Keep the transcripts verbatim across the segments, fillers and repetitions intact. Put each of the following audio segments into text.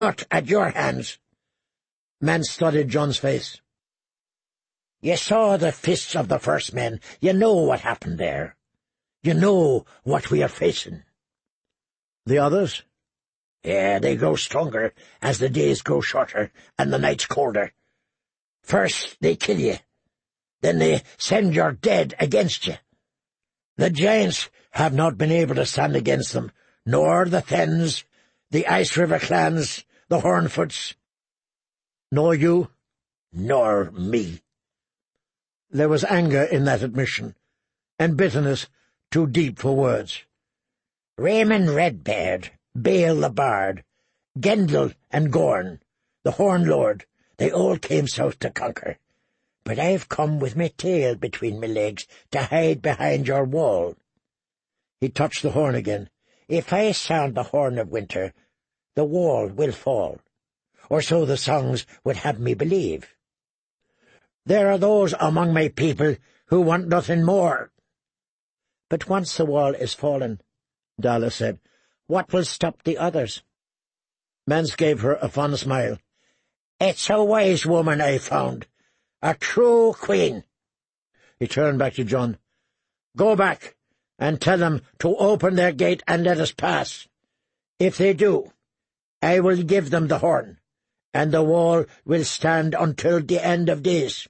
Not at your hands. Mance studied Jon's face. You saw the fists of the first men. You know what happened there. You know what we are facing. The others? Yeah, they grow stronger as the days grow shorter and the nights colder. First they kill you, then they send your dead against you. The giants have not been able to stand against them, nor the Thenns, the Ice River clans, the Hornfoots. Nor you? Nor me. There was anger in that admission, and bitterness too deep for words. Raymond Redbeard, Bale the Bard, Gendel and Gorn, the Horn Lord, they all came south to conquer. But I've come with my tail between my legs to hide behind your wall. He touched the horn again. If I sound the horn of winter, the wall will fall, or so the songs would have me believe. There are those among my people who want nothing more. But once the wall is fallen, Dalla said, what will stop the others? Mance gave her a fond smile. It's a wise woman I found, a true queen. He turned back to Jon. Go back and tell them to open their gate and let us pass. If they do, I will give them the horn, and the wall will stand until the end of days.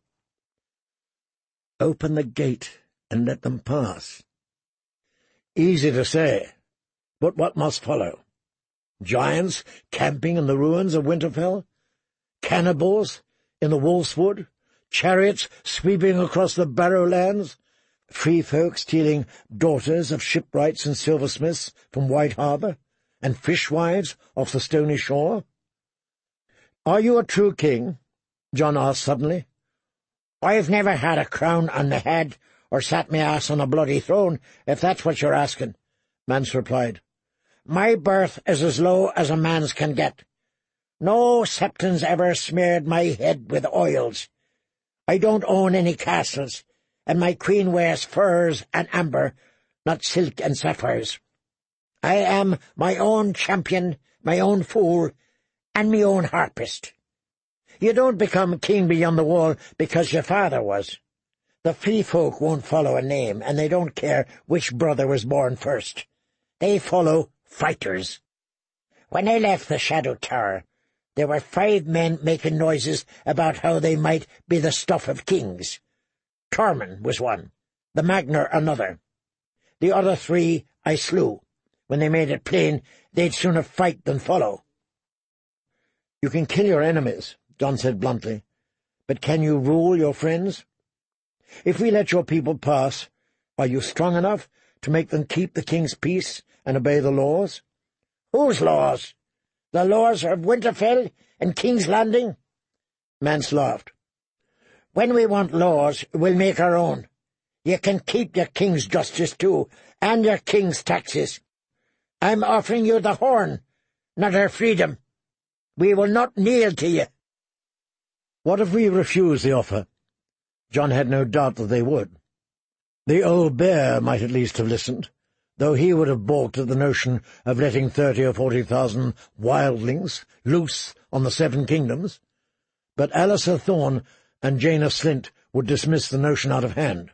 Open the gate and let them pass. Easy to say, but what must follow? Giants camping in the ruins of Winterfell? Cannibals in the Wolfswood? Chariots sweeping across the Barrowlands? Free folk stealing daughters of shipwrights and silversmiths from White Harbour, and fishwives off the stony shore? Are you a true king? Jon asked suddenly. I've never had a crown on the head, or sat me ass on a bloody throne, if that's what you're asking, Mance replied. My birth is as low as a man's can get. No septons ever smeared my head with oils. I don't own any castles, and my queen wears furs and amber, not silk and sapphires. I am my own champion, my own fool, and my own harpist. You don't become king beyond the wall because your father was. The free folk won't follow a name, and they don't care which brother was born first. They follow fighters. When I left the Shadow Tower, there were five men making noises about how they might be the stuff of kings. Tormund was one, the Magnar another. The other three I slew, when they made it plain they'd sooner fight than follow. You can kill your enemies, Jon said bluntly, but can you rule your friends? If we let your people pass, are you strong enough to make them keep the king's peace and obey the laws? Whose laws? The laws of Winterfell and King's Landing? Mance laughed. When we want laws, we'll make our own. You can keep your king's justice, too, and your king's taxes. I'm offering you the horn, not our freedom. We will not kneel to you. What if we refuse the offer? Jon had no doubt that they would. The old bear might at least have listened, though he would have balked at the notion of letting thirty or forty thousand wildlings loose on the Seven Kingdoms. But Alliser Thorne and Jaina Slint would dismiss the notion out of hand.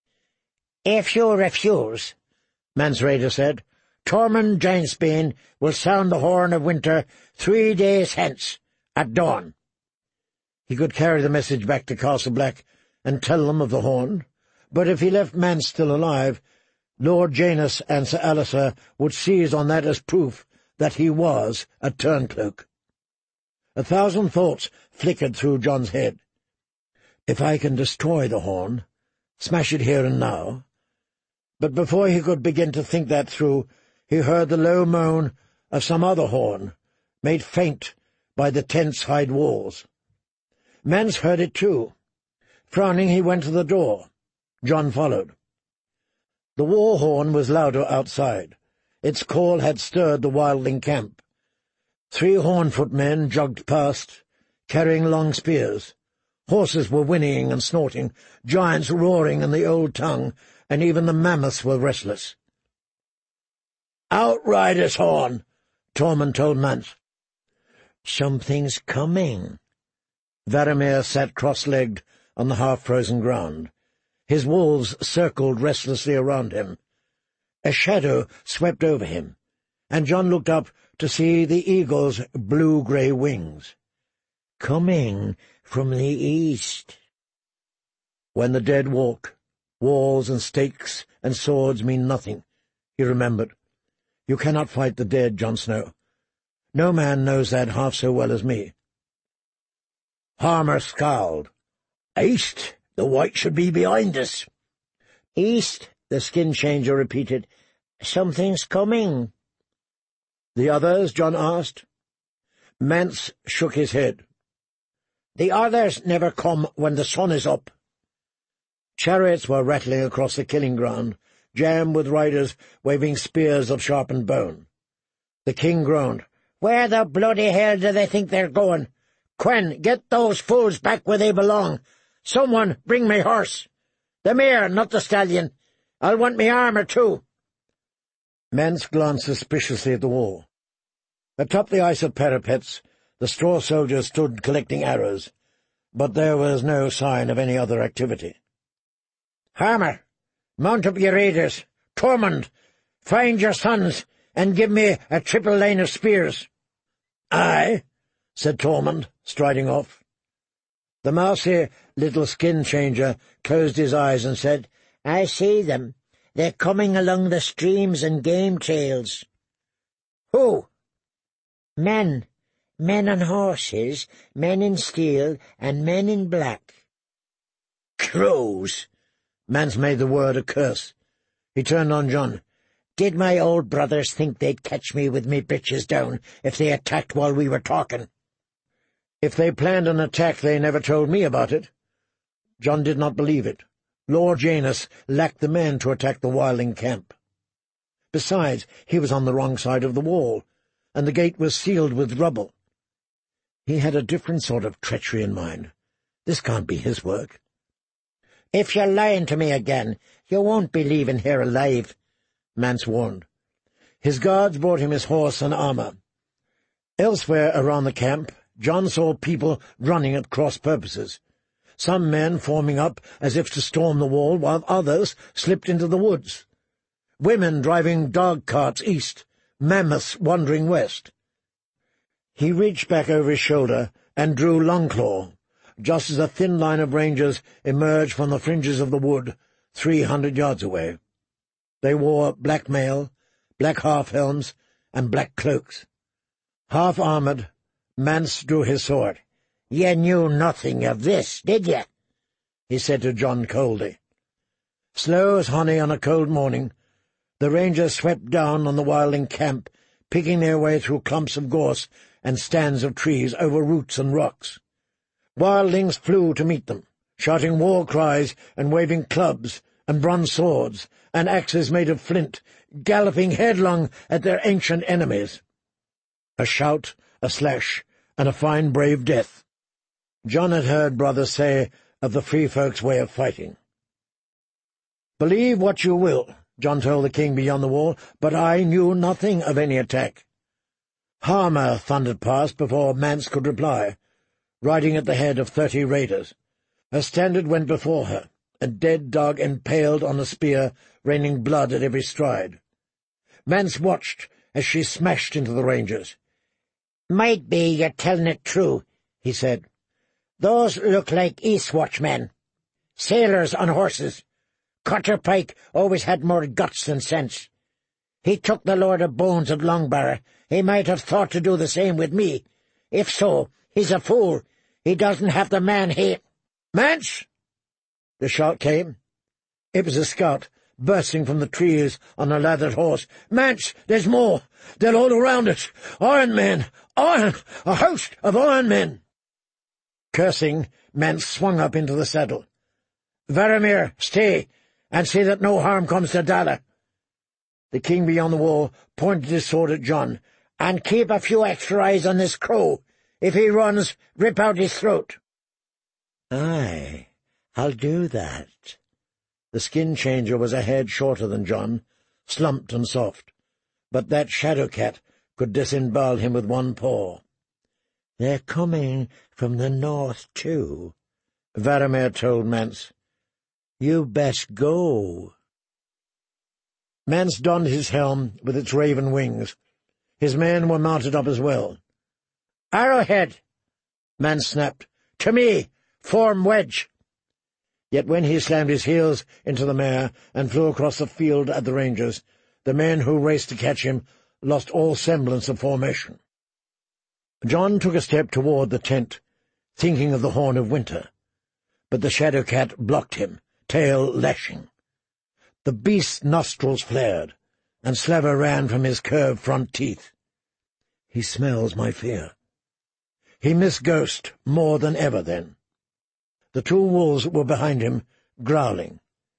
If you refuse, Mance Rayder said, Tormund Giantsbane will sound the horn of winter three days hence, at dawn. He could carry the message back to Castle Black and tell them of the horn, but if he left Mance still alive, Lord Janos and Sir Alliser would seize on that as proof that he was a turncloak. A thousand thoughts flickered through Jon's head. If I can destroy the horn, smash it here and now. But before he could begin to think that through, he heard the low moan of some other horn, made faint by the tense hide walls. Mance heard it too. Frowning, he went to the door. Jon followed. The war horn was louder outside. Its call had stirred the wildling camp. Three Hornfoot men jogged past, carrying long spears. Horses were whinnying and snorting, giants roaring in the old tongue, and even the mammoths were restless. "Outriders' horn," Tormund told Mance. Something's coming. Varamir sat cross-legged on the half-frozen ground. His wolves circled restlessly around him. A shadow swept over him, and Jon looked up to see the eagle's blue-grey wings. Coming from the east. When the dead walk, walls and stakes and swords mean nothing, he remembered. You cannot fight the dead, Jon Snow. No man knows that half so well as me. Harmer scowled. East, the white should be behind us. East, the skin-changer repeated. Something's coming. The others, Jon asked. Mance shook his head. The others never come when the sun is up. Chariots were rattling across the killing ground, jammed with riders waving spears of sharpened bone. The king groaned. Where the bloody hell do they think they're going? Quen, get those fools back where they belong. Someone bring me horse. The mare, not the stallion. I'll want me armour, too. Mance glanced suspiciously at the wall. Atop the ice of parapets, the straw soldiers stood collecting arrows, but there was no sign of any other activity. Harmer, mount up your raiders. Tormund, find your sons, and give me a triple line of spears. Aye, said Tormund, striding off. The mousy little skin-changer closed his eyes and said, I see them. They're coming along the streams and game trails. Who? Men. Men on horses, men in steel, and men in black. Crows! Mance made the word a curse. He turned on Jon. Did my old brothers think they'd catch me with me breeches down if they attacked while we were talking? If they planned an attack, they never told me about it. Jon did not believe it. Lord Janos lacked the men to attack the wildling camp. Besides, he was on the wrong side of the wall, and the gate was sealed with rubble. He had a different sort of treachery in mind. This can't be his work. If you're lying to me again, you won't be leaving here alive, Mance warned. His guards brought him his horse and armour. Elsewhere around the camp, Jon saw people running at cross purposes, some men forming up as if to storm the wall, while others slipped into the woods. Women driving dog-carts east, mammoths wandering west. He reached back over his shoulder and drew Longclaw, just as a thin line of rangers emerged from the fringes of the wood three hundred yards away. They wore black mail, black half-helms, and black cloaks. Half-armoured, Mance drew his sword. "Ye knew nothing of this, did ye?" he said to Jon coldly. Slow as honey on a cold morning, the rangers swept down on the wildling camp, picking their way through clumps of gorse and stands of trees over roots and rocks. Wildlings flew to meet them, shouting war cries and waving clubs and bronze swords and axes made of flint, galloping headlong at their ancient enemies. A shout, a slash, and a fine brave death. Jon had heard brothers say of the free folks' way of fighting. "Believe what you will," Jon told the king beyond the wall, "but I knew nothing of any attack." Harmer thundered past before Mance could reply, riding at the head of thirty raiders. Her standard went before her, a dead dog impaled on a spear, raining blood at every stride. Mance watched as she smashed into the rangers. "Might be you're telling it true," he said. "Those look like Eastwatch men. Sailors on horses. Cotter Pike always had more guts than sense. He took the Lord of Bones at Longbarrow. He might have thought to do the same with me. If so, he's a fool. He doesn't have the man he—" "Mance!" The shout came. It was a scout, bursting from the trees on a lathered horse. "Mance, there's more! They're all around us! Iron men! Iron! A host of iron men!" Cursing, Mance swung up into the saddle. "Varamir, stay, and see that no harm comes to Dalla." The king beyond the wall pointed his sword at Jon. "And keep a few extra eyes on this crow. If he runs, rip out his throat." "Aye, I'll do that." The skin-changer was a head shorter than Jon, slumped and soft, but that shadow cat could disembowel him with one paw. "They're coming from the north, too," Varamir told Mance. "You best go." Mance donned his helm with its raven wings. His men were mounted up as well. "Arrowhead!" Mance snapped. "To me! Form wedge!" Yet when he slammed his heels into the mare and flew across the field at the Rangers, the men who raced to catch him lost all semblance of formation. Jon took a step toward the tent, thinking of the Horn of Winter, but the Shadowcat blocked him, tail lashing. The beast's nostrils flared, and slaver ran from his curved front teeth. He smells my fear. He missed Ghost more than ever then. The two wolves were behind him, growling.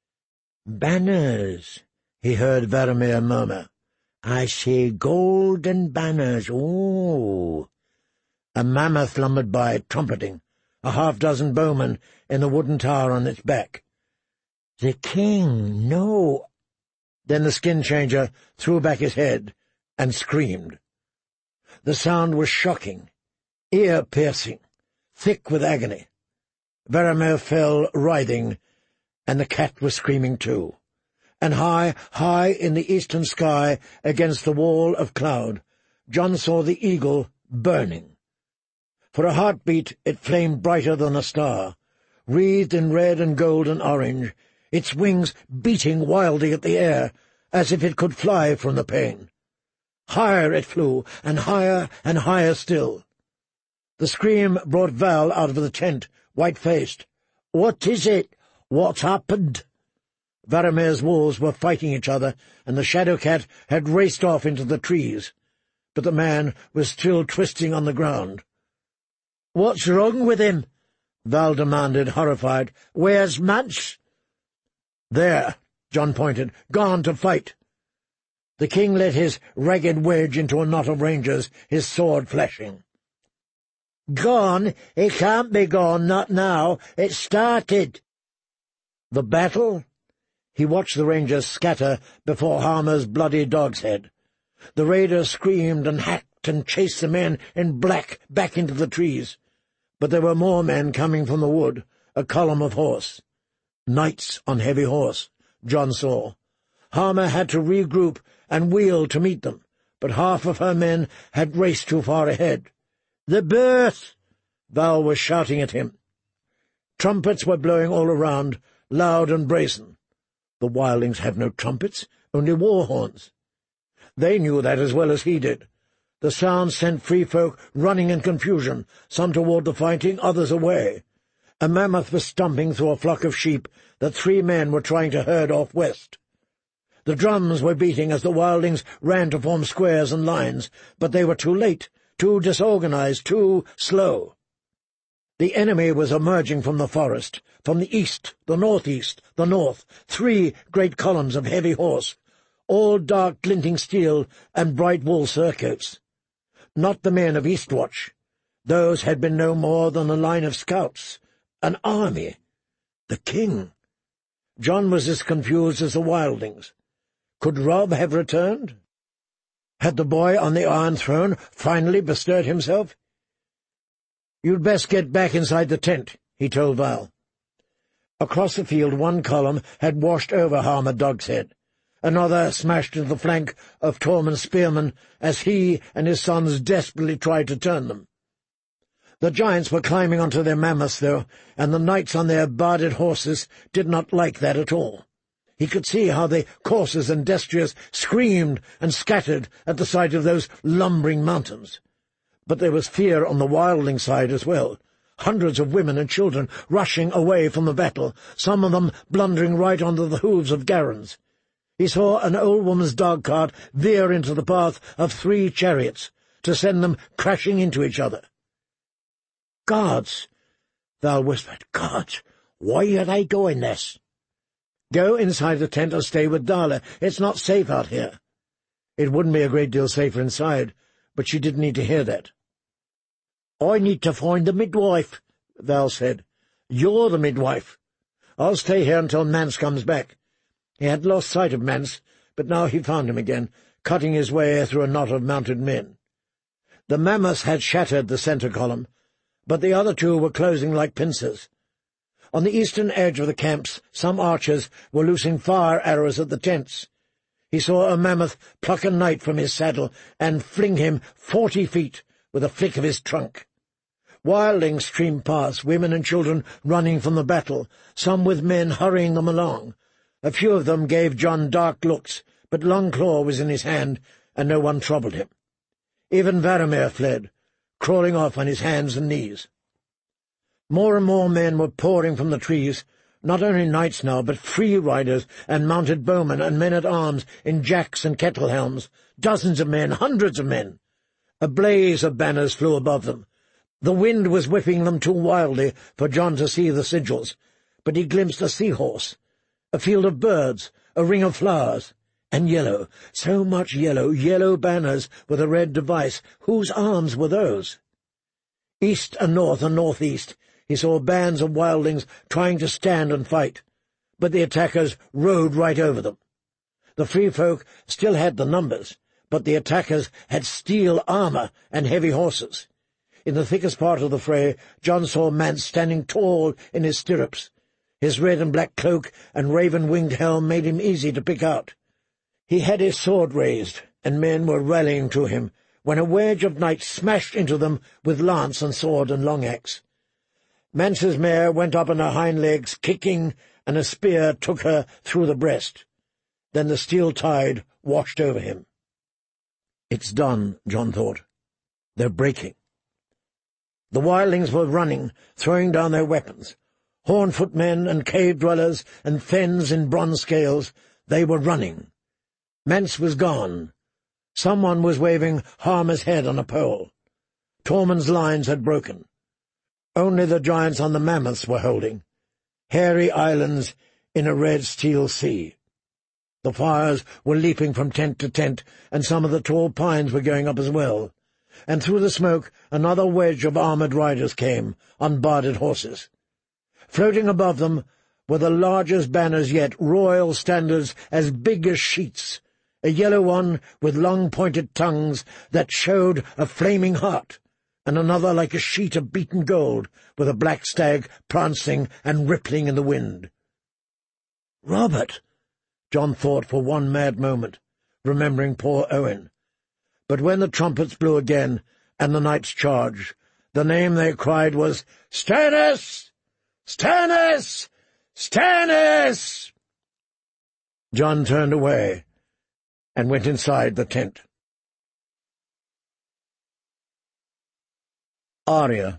"Banners," he heard Varamir murmur. "I see golden banners, ooh." A mammoth lumbered by, trumpeting, a half-dozen bowmen in the wooden tower on its back. "The king, no!" Then the skin-changer threw back his head and screamed. The sound was shocking, ear-piercing, thick with agony. Varamir fell writhing, and the cat was screaming too. And high, high in the eastern sky, against the wall of cloud, Jon saw the eagle burning. For a heartbeat it flamed brighter than a star, wreathed in red and gold and orange, its wings beating wildly at the air, as if it could fly from the pain. Higher it flew, and higher and higher still. The scream brought Val out of the tent, white-faced. "What is it? What's happened?" Varamir's wolves were fighting each other, and the Shadowcat had raced off into the trees, but the man was still twisting on the ground. "What's wrong with him?" Val demanded, horrified. "Where's Mance?" "There," Jon pointed, "gone to fight." The king let his ragged wedge into a knot of rangers, his sword flashing. "Gone? He can't be gone, not now. It started." "The battle?" He watched the rangers scatter before Harmer's bloody dog's head. The raiders screamed and hacked and chased the men in black back into the trees. But there were more men coming from the wood, a column of horse. Knights on heavy horse, Jon saw. Harmer had to regroup and wheel to meet them, but half of her men had raced too far ahead. "The birth!" Val was shouting at him. Trumpets were blowing all around, loud and brazen. The wildlings have no trumpets, only war horns. They knew that as well as he did. The sound sent free folk running in confusion, some toward the fighting, others away. A mammoth was stumping through a flock of sheep that three men were trying to herd off west. The drums were beating as the wildlings ran to form squares and lines, but they were too late, too disorganized, too slow. The enemy was emerging from the forest, from the east, the northeast, the north, three great columns of heavy horse, all dark glinting steel and bright wool surcoats. Not the men of Eastwatch. Those had been no more than a line of scouts, an army. The king. Jon was as confused as the wildlings. Could Robb have returned? Had the boy on the Iron Throne finally bestirred himself? "You'd best get back inside the tent," he told Val. Across the field one column had washed over Harmer Dogshead. Another smashed into the flank of Tormund's spearmen as he and his sons desperately tried to turn them. The giants were climbing onto their mammoths, though, and the knights on their barded horses did not like that at all. He could see how the coursers and destriers screamed and scattered at the sight of those lumbering mountains. But there was fear on the wildling side as well, hundreds of women and children rushing away from the battle, some of them blundering right onto the hooves of Garrons. He saw an old woman's dog-cart veer into the path of three chariots, to send them crashing into each other. "Gods!" Val whispered. "Gods! Why are they doing this?" "Go inside the tent and stay with Darla. It's not safe out here." It wouldn't be a great deal safer inside, but she didn't need to hear that. "I need to find the midwife," Val said. "You're the midwife. I'll stay here until Mance comes back." He had lost sight of Mance, but now he found him again, cutting his way through a knot of mounted men. The mammoths had shattered the centre column, but the other two were closing like pincers. On the eastern edge of the camps, some archers were loosing fire arrows at the tents. He saw a mammoth pluck a knight from his saddle and fling him forty feet with a flick of his trunk. Wildlings streamed past, women and children running from the battle, some with men hurrying them along. A few of them gave John dark looks, but Longclaw was in his hand, and no one troubled him. Even Varamir fled, crawling off on his hands and knees. More and more men were pouring from the trees, not only knights now, but free riders and mounted bowmen and men-at-arms in jacks and kettle-helms, dozens of men, hundreds of men. A blaze of banners flew above them. The wind was whipping them too wildly for John to see the sigils, but he glimpsed a seahorse, a field of birds, a ring of flowers, and yellow, so much yellow, yellow banners with a red device. Whose arms were those? East and north and northeast he saw bands of wildlings trying to stand and fight, but the attackers rode right over them. The free folk still had the numbers, but the attackers had steel armour and heavy horses. In the thickest part of the fray, John saw Mance standing tall in his stirrups. His red and black cloak and raven-winged helm made him easy to pick out. He had his sword raised, and men were rallying to him, when a wedge of knights smashed into them with lance and sword and long axe. Mance's mare went up on her hind legs, kicking, and a spear took her through the breast. Then the steel tide washed over him. It's done, John thought. They're breaking. The wildlings were running, throwing down their weapons. Hornfoot men and cave-dwellers and fens in bronze scales, they were running. Mance was gone. Someone was waving Harmer's head on a pole. Tormund's lines had broken. Only the giants on the mammoths were holding, hairy islands in a red steel sea. The fires were leaping from tent to tent, and some of the tall pines were going up as well. And through the smoke another wedge of armoured riders came, on barded horses. Floating above them were the largest banners yet, royal standards as big as sheets, a yellow one with long pointed tongues that showed a flaming heart, and another like a sheet of beaten gold, with a black stag prancing and rippling in the wind. "Robert," John thought for one mad moment, remembering poor Owen. But when the trumpets blew again, and the knights charged, the name they cried was, "Stannis! Stannis! Stannis!" John turned away and went inside the tent. Arya.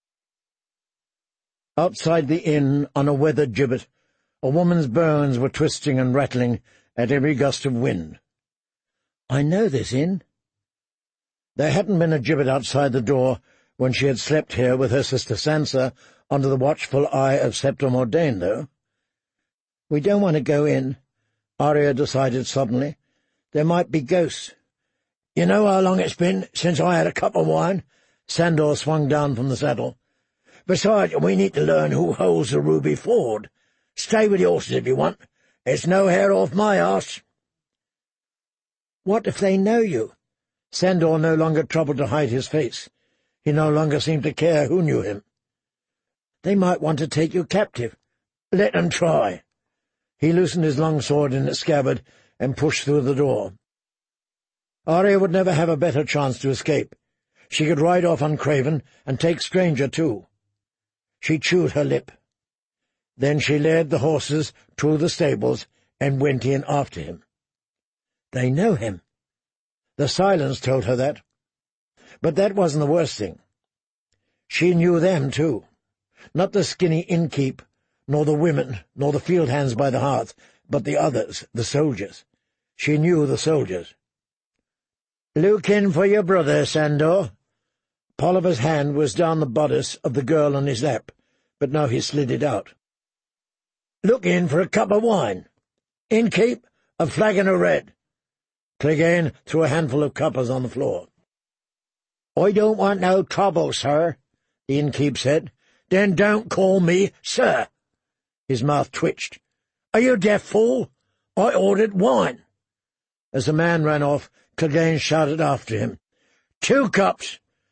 Outside the inn, on a weathered gibbet, a woman's bones were twisting and rattling at every gust of wind. "I know this inn." There hadn't been a gibbet outside the door when she had slept here with her sister Sansa under the watchful eye of Septon Mordain, though. "We don't want to go in," Arya decided suddenly. "There might be ghosts." "You know how long it's been since I had a cup of wine?" Sandor swung down from the saddle. "Besides, we need to learn who holds the Ruby Ford. Stay with the horses if you want. It's no hair off my arse." "What if they know you?" Sandor no longer troubled to hide his face. He no longer seemed to care who knew him. "They might want to take you captive." "Let them try." He loosened his long sword in its scabbard and pushed through the door. Arya would never have a better chance to escape. She could ride off on Craven and take Stranger too. She chewed her lip. Then she led the horses to the stables and went in after him. They know him. The silence told her that. But that wasn't the worst thing. She knew them too. Not the skinny innkeep, nor the women, nor the field hands by the hearth, but the others, the soldiers. She knew the soldiers. "Look in for your brother, Sandor." Polliver's hand was down the bodice of the girl on his lap, but now he slid it out. "Look in for a cup of wine. Innkeep, a flagon of red." Clegane threw a handful of coppers on the floor. "I don't want no trouble, sir," the innkeep said. "Then don't call me sir." His mouth twitched. "Are you deaf, fool? I ordered wine." As the man ran off, Clegane shouted after him, "Two cups!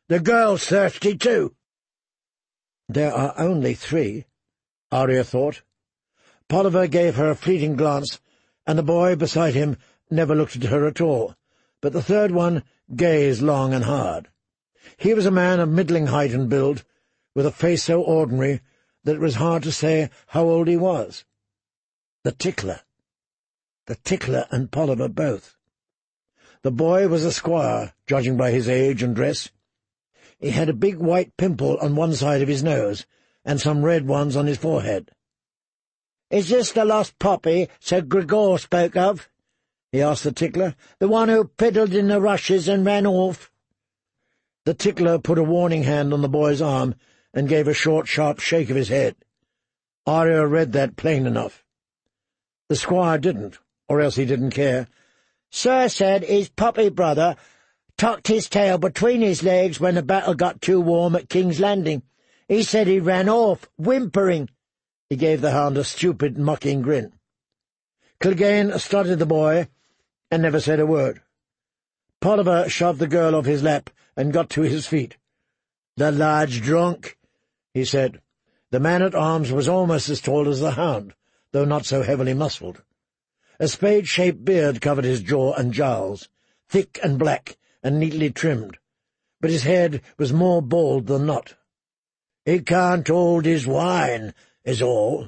The girl's thirsty too." "There are only three," Arya thought. Polliver gave her a fleeting glance, and the boy beside him never looked at her at all, but the third one gazed long and hard. He was a man of middling height and build, with a face so ordinary that it was hard to say how old he was. The Tickler. The Tickler and Polliver both. The boy was a squire, judging by his age and dress. He had a big white pimple on one side of his nose, and some red ones on his forehead. "Is this the lost Poppy Sir Gregor spoke of?" he asked the Tickler. "The one who piddled in the rushes and ran off?" The Tickler put a warning hand on the boy's arm and gave a short, sharp shake of his head. Arya read that plain enough. The squire didn't, or else he didn't care. "Sir said his Poppy brother tucked his tail between his legs when the battle got too warm at King's Landing. He said he ran off, whimpering." He gave the hound a stupid, mocking grin. Clegane studied the boy and never said a word. Polliver shoved the girl off his lap and got to his feet. "The lad's drunk," he said. The man-at-arms was almost as tall as the hound, though not so heavily muscled. A spade-shaped beard covered his jaw and jowls, thick and black and neatly trimmed, but his head was more bald than not. "He can't hold his wine, is all."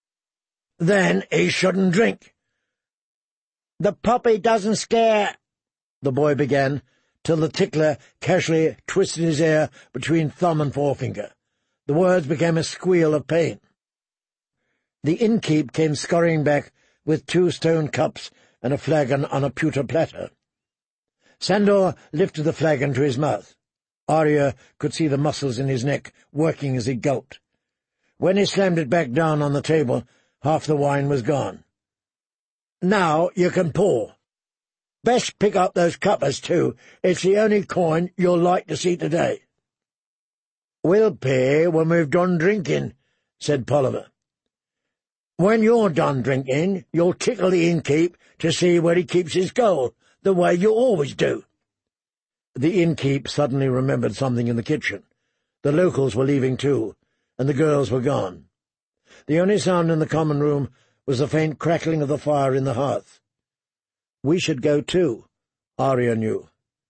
"Then he shouldn't drink." "The Poppy doesn't scare—" the boy began, till the Tickler casually twisted his ear between thumb and forefinger. The words became a squeal of pain. The innkeep came scurrying back with two stone cups and a flagon on a pewter platter. Sandor lifted the flagon to his mouth. Arya could see the muscles in his neck working as he gulped. When he slammed it back down on the table, half the wine was gone. "Now you can pour. Best pick up those cuppers, too. It's the only coin you'll like to see today." "We'll pay when we've done drinking," said Polliver. "When you're done drinking, you'll tickle the innkeep to see where he keeps his gold, the way you always do." The innkeep suddenly remembered something in the kitchen. The locals were leaving too, and the girls were gone. The only sound in the common room was the faint crackling of the fire in the hearth. We should go too, Arya knew.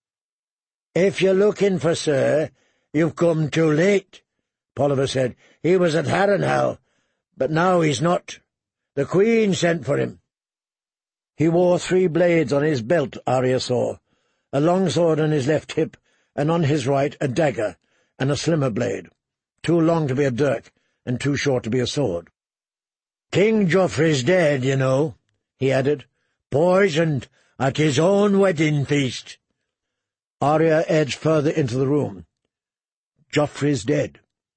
"If you're looking for Sir, you've come too late," Polliver said. "He was at Harrenhal, but now he's not. The Queen sent for him." He wore three blades on his belt, Arya saw, a long sword on his left hip, and on his right a dagger, and a slimmer blade, too long to be a dirk, and too short to be a sword. "King Joffrey's dead, you know," he added, "poisoned at his own wedding feast." Arya edged further into the room. "Joffrey's dead."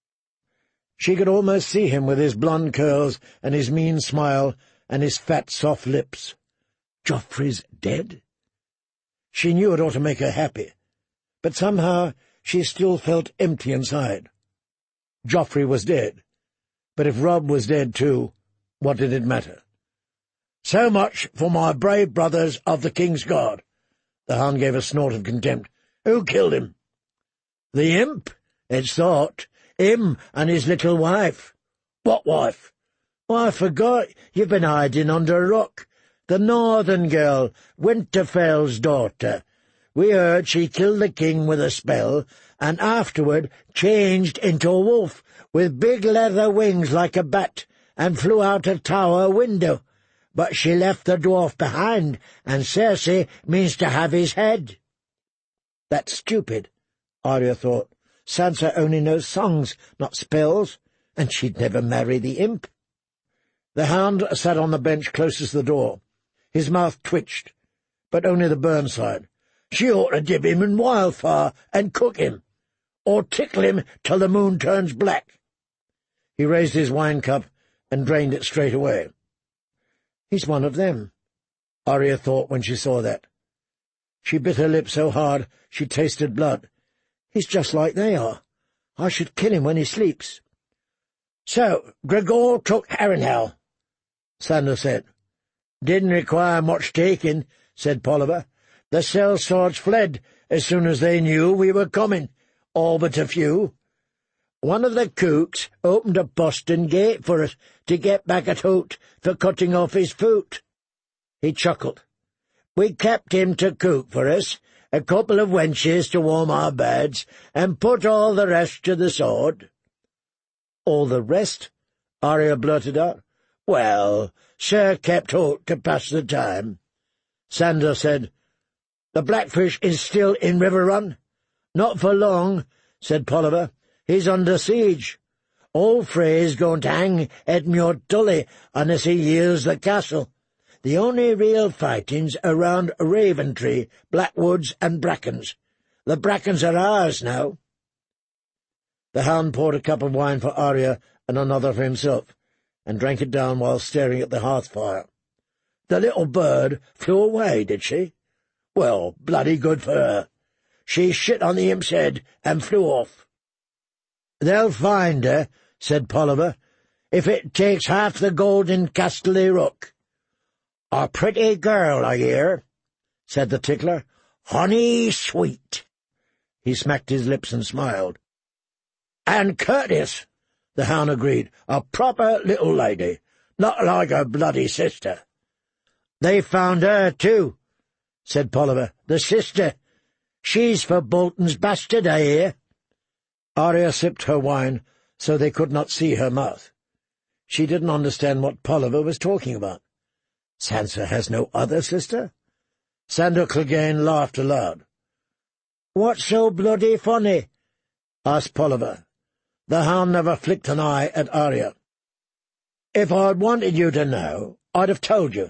She could almost see him with his blonde curls and his mean smile and his fat, soft lips. Joffrey's dead? She knew it ought to make her happy, but somehow she still felt empty inside. Joffrey was dead, but if Robb was dead too, what did it matter? "So much for my brave brothers of the King's Guard." The hound gave a snort of contempt. "Who killed him?" "The imp, it's thought. Him and his little wife." "What wife?" "I forgot. You've been hiding under a rock. The northern girl, Winterfell's daughter. We heard she killed the king with a spell, and afterward changed into a wolf with big leather wings like a bat, and flew out a tower window. But she left the dwarf behind, and Cersei means to have his head." That's stupid, Arya thought. Sansa only knows songs, not spells, and she'd never marry the imp. The hound sat on the bench closest to the door. His mouth twitched, but only the burn side. "She ought to dip him in wildfire and cook him, or tickle him till the moon turns black." He raised his wine cup and drained it straight away. "He's one of them," Arya thought when she saw that. She bit her lip so hard she tasted blood. "He's just like they are. I should kill him when he sleeps." "So, Gregor took Harrenhal," Sandor said. "Didn't require much taking," said Polliver. "The sellswords fled as soon as they knew we were coming. all but a few. One of the cooks opened a postern gate for us to get back at Holt for cutting off his foot." He chuckled. "We kept him to cook for us, a couple of wenches to warm our beds, and put all the rest to the sword." "All the rest?" Arya blurted out. "Well, Sir kept Holt to pass the time." Sandor said, "The Blackfish is still in River Run?" "Not for long," said Polliver. "He's under siege. Old Frey's going to hang Edmure Tully unless he yields the castle. The only real fighting's around Raventree, Blackwoods, and Brackens. The Brackens are ours now." The hound poured a cup of wine for Arya and another for himself, and drank it down while staring at the hearth-fire. "The little bird flew away, did she? Well, bloody good for her. She shit on the imp's head and flew off." "They'll find her," said Polliver, "if it takes half the gold in Casterly Rook." "A pretty girl, I hear," said the tickler. "Honey sweet." He smacked his lips and smiled. "And courteous," the hound agreed. "A proper little lady, not like her bloody sister." "They found her, too," said Polliver. "The sister. She's for Bolton's bastard, I hear." Arya sipped her wine so they could not see her mouth. She didn't understand what Polliver was talking about. "Sansa has no other sister?" Sandor Clegane laughed aloud. "What's so bloody funny?" asked Polliver. The hound never flicked an eye at Arya. "If I'd wanted you to know, I'd have told you.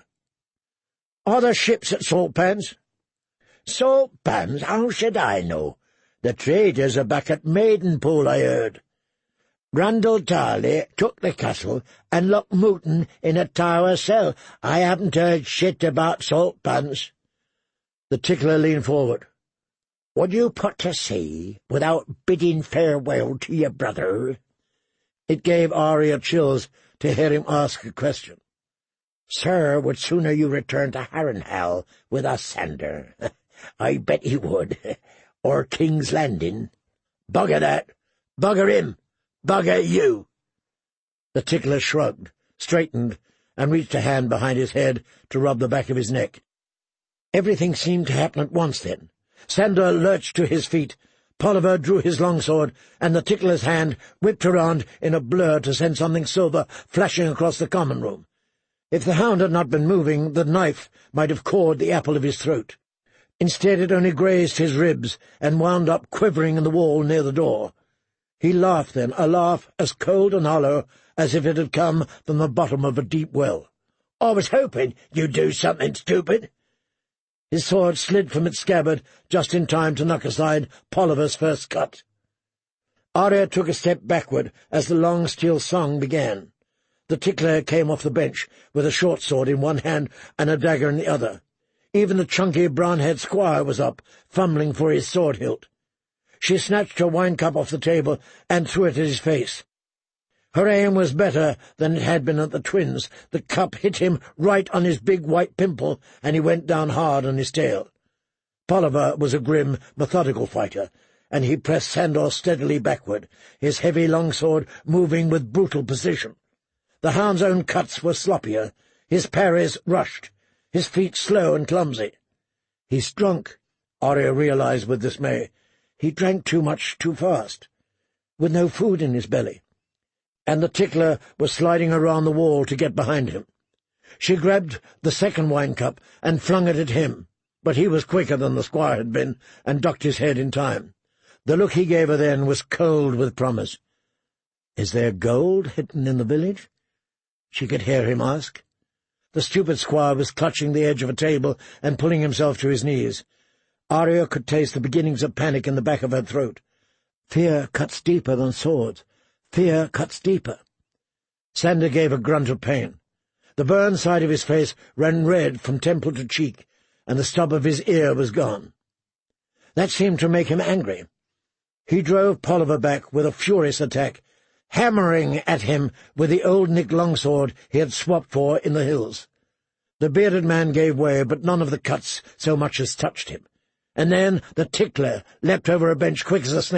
Are there ships at Saltpans?" "Saltpans? How should I know? The traders are back at Maidenpool, I heard. Randall Tarley took the castle and locked Mooton in a tower cell. I haven't heard shit about Saltpans." The tickler leaned forward. "Would you put to sea without bidding farewell to your brother?" It gave Arya chills to hear him ask a question. "Sir would sooner you return to Harrenhal with us, Sandor. I bet he would. Or King's Landing. Bugger that. Bugger him. Bugger you." The tickler shrugged, straightened, and reached a hand behind his head to rub the back of his neck. Everything seemed to happen at once then. Sandor lurched to his feet, Polliver drew his longsword, and the tickler's hand whipped around in a blur to send something silver flashing across the common room. If the hound had not been moving, the knife might have cored the apple of his throat. Instead it only grazed his ribs and wound up quivering in the wall near the door. He laughed then, a laugh as cold and hollow as if it had come from the bottom of a deep well. "I was hoping you'd do something stupid." His sword slid from its scabbard just in time to knock aside Polliver's first cut. Arya took a step backward as the long steel song began. The tickler came off the bench with a short sword in one hand and a dagger in the other. Even the chunky brown-haired squire was up, fumbling for his sword hilt. She snatched her wine-cup off the table and threw it at his face. Her aim was better than it had been at the twins. The cup hit him right on his big white pimple, and he went down hard on his tail. Polliver was a grim, methodical fighter, and he pressed Sandor steadily backward, his heavy longsword moving with brutal precision. The hound's own cuts were sloppier, his parries rushed, his feet slow and clumsy. "He's drunk," Arya realized with dismay. He drank too much too fast, with no food in his belly. And the tickler was sliding around the wall to get behind him. She grabbed the second wine-cup and flung it at him, but he was quicker than the squire had been, and ducked his head in time. The look he gave her then was cold with promise. "Is there gold hidden in the village?" she could hear him ask. The stupid squire was clutching the edge of a table and pulling himself to his knees. Arya could taste the beginnings of panic in the back of her throat. Fear cuts deeper than swords. Fear cuts deeper. Sandor gave a grunt of pain. The burned side of his face ran red from temple to cheek, and the stub of his ear was gone. That seemed to make him angry. He drove Polliver back with a furious attack, hammering at him with the old Nick longsword he had swapped for in the hills. The bearded man gave way, but none of the cuts so much as touched him. And then the tickler leapt over a bench quick as a snake,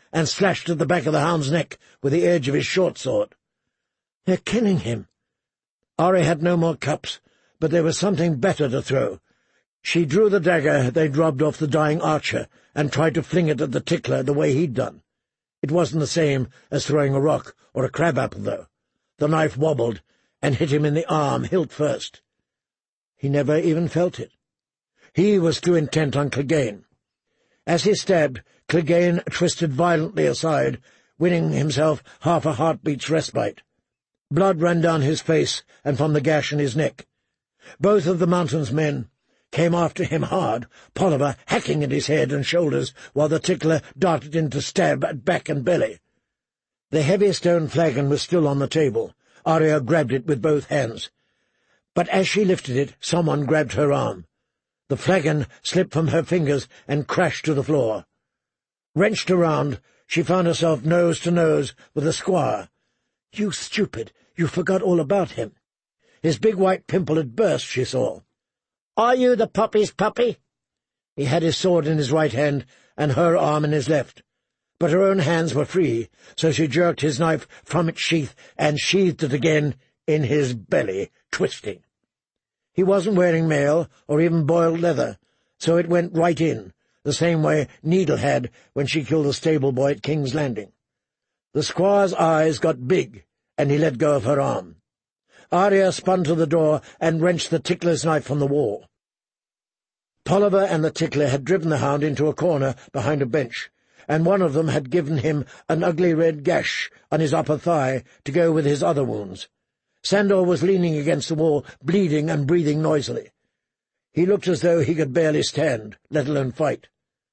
and slashed at the back of the hound's neck with the edge of his short sword. "They're killing him." Arya had no more cups, but there was something better to throw. She drew the dagger they'd robbed off the dying archer and tried to fling it at the tickler the way he'd done. It wasn't the same as throwing a rock or a crab-apple, though. The knife wobbled and hit him in the arm, hilt first. He never even felt it. He was too intent on Clegane. As he stabbed, Clegane twisted violently aside, winning himself half a heartbeat's respite. Blood ran down his face and from the gash in his neck. Both of the mountain's men came after him hard, Polliver hacking at his head and shoulders, while the tickler darted in to stab at back and belly. The heavy stone flagon was still on the table. Arya grabbed it with both hands. But as she lifted it, someone grabbed her arm. The flagon slipped from her fingers and crashed to the floor. Wrenched around, she found herself nose to nose with the squire. "You stupid! You forgot all about him." His big white pimple had burst, she saw. "Are you the puppy's puppy?" He had his sword in his right hand and her arm in his left. But her own hands were free, so she jerked his knife from its sheath and sheathed it again in his belly, twisting. He wasn't wearing mail or even boiled leather, so it went right in, the same way Needle had when she killed the stable boy at King's Landing. The squire's eyes got big, and he let go of her arm. Arya spun to the door and wrenched the tickler's knife from the wall. Polliver and the tickler had driven the hound into a corner behind a bench, and one of them had given him an ugly red gash on his upper thigh to go with his other wounds. Sandor was leaning against the wall, bleeding and breathing noisily. He looked as though he could barely stand, let alone fight.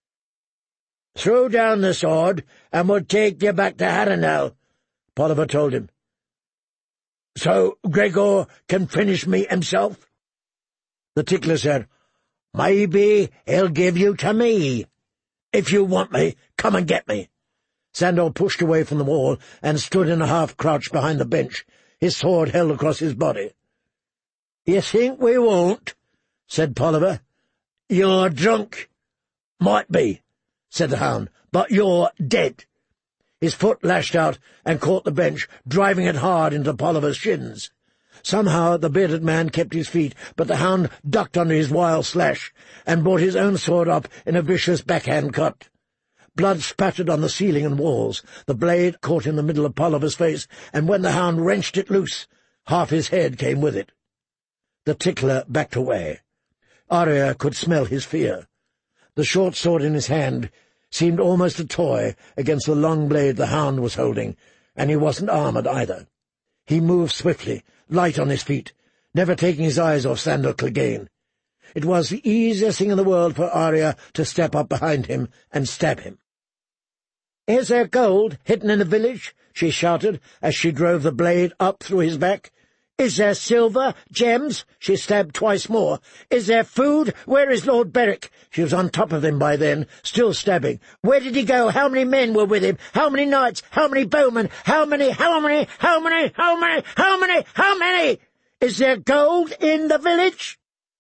"Throw down the sword, and we'll take you back to Harrenhal," Polliver told him. "So Gregor can finish me himself?" The tickler said, "Maybe he'll give you to me. If you want me, come and get me." Sandor pushed away from the wall and stood in a half-crouch behind the bench, his sword held across his body. "You think we won't?" said Polliver. "You're drunk." "Might be," said the hound, "but you're dead." His foot lashed out and caught the bench, driving it hard into Polliver's shins. Somehow the bearded man kept his feet, but the hound ducked under his wild slash and brought his own sword up in a vicious backhand cut. Blood spattered on the ceiling and walls. The blade caught in the middle of Polliver's face, and when the hound wrenched it loose, half his head came with it. The tickler backed away. Arya could smell his fear. The short sword in his hand seemed almost a toy against the long blade the hound was holding, and he wasn't armoured either. He moved swiftly, light on his feet, never taking his eyes off Sandor Clegane. It was the easiest thing in the world for Arya to step up behind him and stab him. "Is there gold hidden in the village?" she shouted as she drove the blade up through his back. "Is there silver, gems?" She stabbed twice more. "Is there food? Where is Lord Beric?" She was on top of him by then, still stabbing. "Where did he go? How many men were with him? How many knights? How many bowmen? How many, how many, how many, how many, how many, how many? Is there gold in the village?"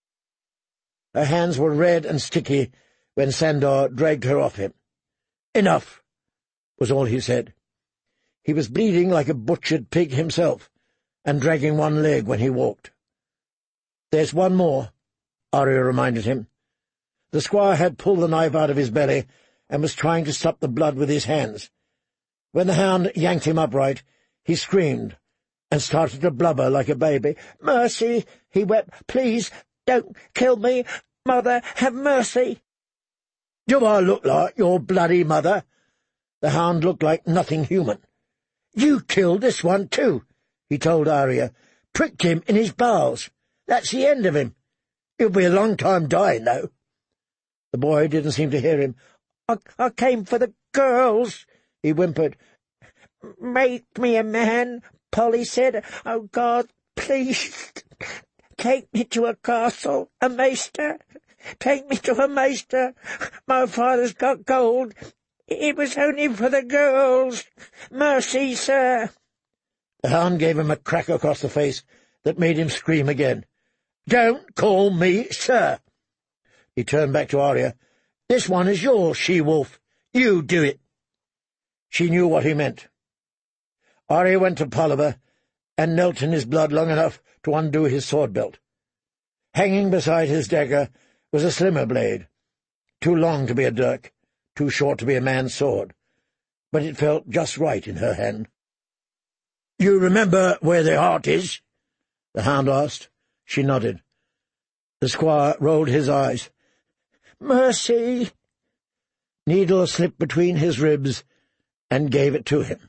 Her hands were red and sticky when Sandor dragged her off him. "Enough," was all he said. He was bleeding like a butchered pig himself, and dragging one leg when he walked. "There's one more," Arya reminded him. The squire had pulled the knife out of his belly and was trying to stop the blood with his hands. When the hound yanked him upright, he screamed and started to blubber like a baby. "Mercy," he wept. "Please, don't kill me. Mother, have mercy." "Do I look like your bloody mother?" The hound looked like nothing human. "You killed this one, too," he told Arya. "Pricked him in his bowels. That's the end of him. He'll be a long time dying, though." The boy didn't seem to hear him. I, I came for the girls," he whimpered. "Make me a man," Polly said. "Oh, God, please, take me to a castle, a maester. Take me to a maester. My father's got gold. It was only for the girls. Mercy, sir." The hound gave him a crack across the face that made him scream again. "Don't call me sir." He turned back to Arya. "This one is yours, she-wolf. You do it." She knew what he meant. Arya went to Polliver and knelt in his blood long enough to undo his sword-belt. Hanging beside his dagger was a slimmer blade, too long to be a dirk, too short to be a man's sword, but it felt just right in her hand. "You remember where the heart is?" the hound asked. She nodded. The squire rolled his eyes. "Mercy!" Needle slipped between his ribs and gave it to him.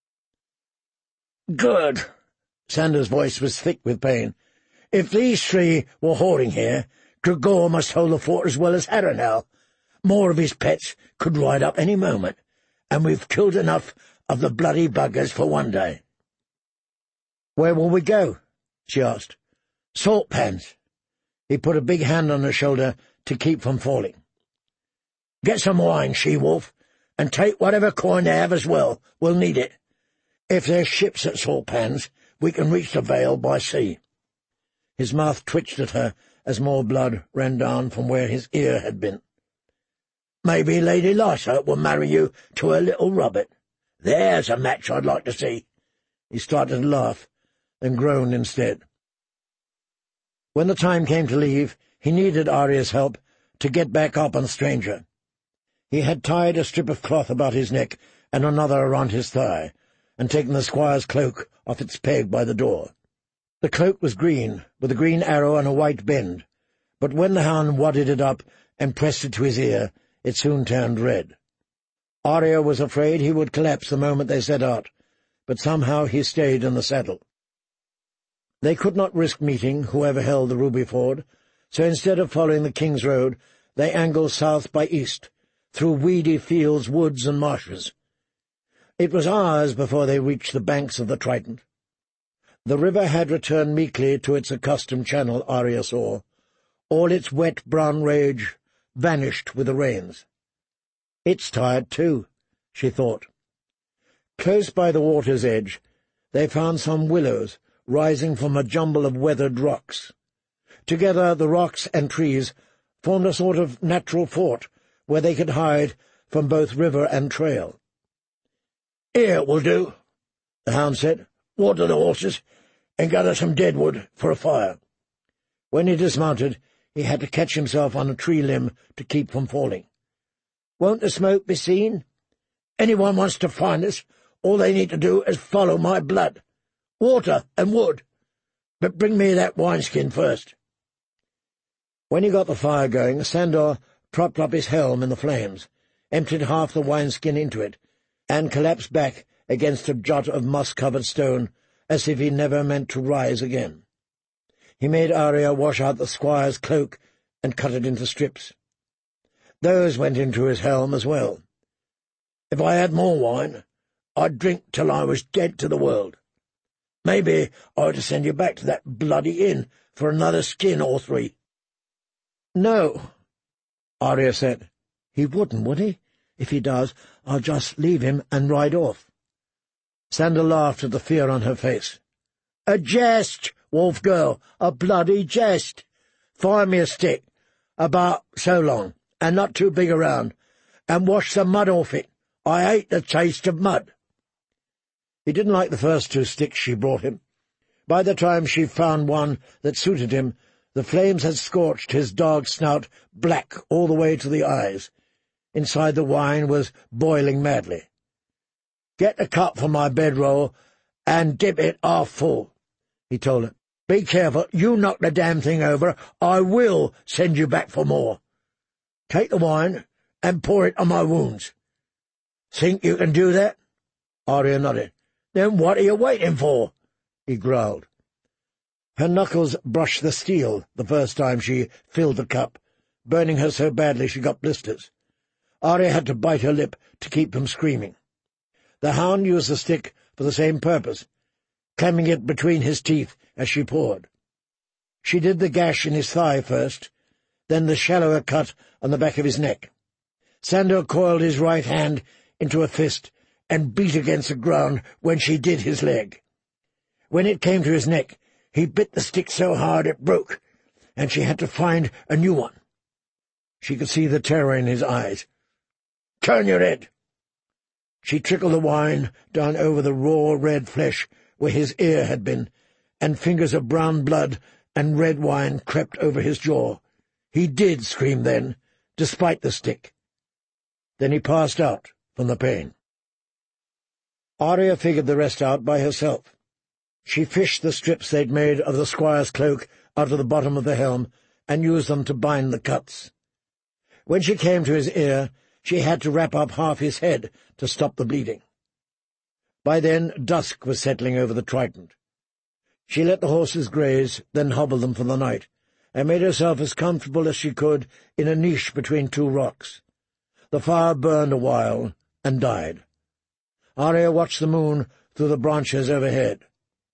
"Good." Sandor's voice was thick with pain. "If these three were hoarding here, Gregor must hold the fort as well as Harrenhal. More of his pets could ride up any moment, and we've killed enough of the bloody buggers for one day." "Where will we go?" she asked. "Salt pans." He put a big hand on her shoulder to keep from falling. "Get some wine, she-wolf, and take whatever coin they have as well. We'll need it. If there's ships at Salt Pans, we can reach the Vale by sea." His mouth twitched at her as more blood ran down from where his ear had been. "Maybe Lady Lysa will marry you to her little Robert. There's a match I'd like to see." He started to laugh, then groaned instead. When the time came to leave, he needed Arya's help to get back up on the stranger. He had tied a strip of cloth about his neck and another around his thigh, and taken the squire's cloak off its peg by the door. The cloak was green, with a green arrow and a white bend, but when the hound wadded it up and pressed it to his ear, it soon turned red. Arya was afraid he would collapse the moment they set out, but somehow he stayed in the saddle. They could not risk meeting whoever held the Ruby Ford, so instead of following the King's Road, they angled south by east, through weedy fields, woods, and marshes. It was hours before they reached the banks of the Trident. The river had returned meekly to its accustomed channel, Arya saw. All its wet brown rage vanished with the rains. "It's tired, too," she thought. Close by the water's edge, they found some willows rising from a jumble of weathered rocks. Together the rocks and trees formed a sort of natural fort where they could hide from both river and trail. "Here will do," the hound said. "Water the horses, and gather some dead wood for a fire." When he dismounted, he had to catch himself on a tree limb to keep from falling. "Won't the smoke be seen? Anyone wants to find us, all they need to do is follow my blood. Water and wood. But bring me that wineskin first." When he got the fire going, Sandor propped up his helm in the flames, emptied half the wineskin into it, and collapsed back against a jut of moss-covered stone, as if he never meant to rise again. He made Arya wash out the squire's cloak and cut it into strips. Those went into his helm as well. "If I had more wine, I'd drink till I was dead to the world. Maybe I ought to send you back to that bloody inn for another skin or three." "No," Arya said. "He wouldn't, would he? If he does, I'll just leave him and ride off." Sandor laughed at the fear on her face. "A jest, wolf-girl, a bloody jest. Find me a stick, about so long, and not too big around, and wash the mud off it. I hate the taste of mud." He didn't like the first two sticks she brought him. By the time she found one that suited him, the flames had scorched his dog snout black all the way to the eyes. Inside the wine was boiling madly. "Get the cup from my bedroll and dip it half full," he told her. "Be careful, you knock the damn thing over, I will send you back for more. Take the wine and pour it on my wounds. Think you can do that?" Arya nodded. "Then what are you waiting for?" he growled. Her knuckles brushed the steel the first time she filled the cup, burning her so badly she got blisters. Arya had to bite her lip to keep from screaming. The hound used the stick for the same purpose, clamming it between his teeth as she poured. She did the gash in his thigh first, then the shallower cut on the back of his neck. Sandor coiled his right hand into a fist and beat against the ground when she did his leg. When it came to his neck, he bit the stick so hard it broke, and she had to find a new one. She could see the terror in his eyes. "Turn your head." She trickled the wine down over the raw red flesh where his ear had been, and fingers of brown blood and red wine crept over his jaw. He did scream then, despite the stick. Then he passed out from the pain. Arya figured the rest out by herself. She fished the strips they'd made of the squire's cloak out of the bottom of the helm and used them to bind the cuts. When she came to his ear, she had to wrap up half his head to stop the bleeding. By then dusk was settling over the Trident. She let the horses graze, then hobbled them for the night, and made herself as comfortable as she could in a niche between two rocks. The fire burned a while and died. Arya watched the moon through the branches overhead.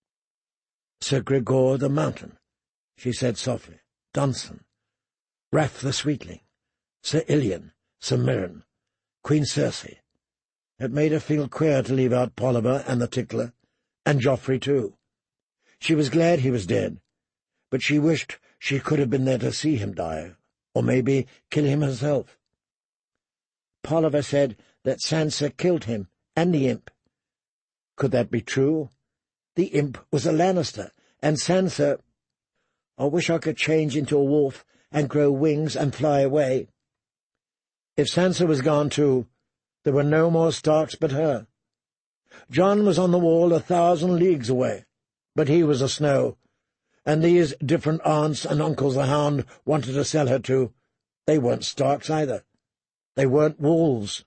"Sir Gregor the Mountain," she said softly. "Dunsen, Raff the Sweetling, Sir Ilian, Sir Mirren, Queen Circe." It made her feel queer to leave out Polliver and the Tickler, and Joffrey too. She was glad he was dead, but she wished she could have been there to see him die, or maybe kill him herself. Polliver said that Sansa killed him, and the imp. Could that be true? The imp was a Lannister, and Sansa— I wish I could change into a wolf and grow wings and fly away. If Sansa was gone too, there were no more Starks but her. Jon was on the wall a thousand leagues away, but he was a Snow, and these different aunts and uncles the Hound wanted to sell her to, they weren't Starks either. They weren't wolves.